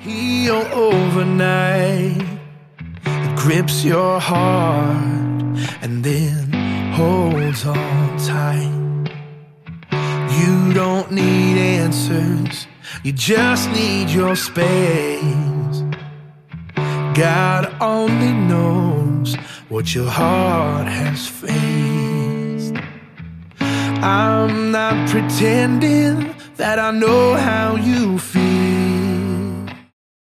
heal overnight. It grips your heart and then holds on tight. You don't need answers, you just need your space. God only knows what your heart has faced. I'm not pretending that I know how you feel.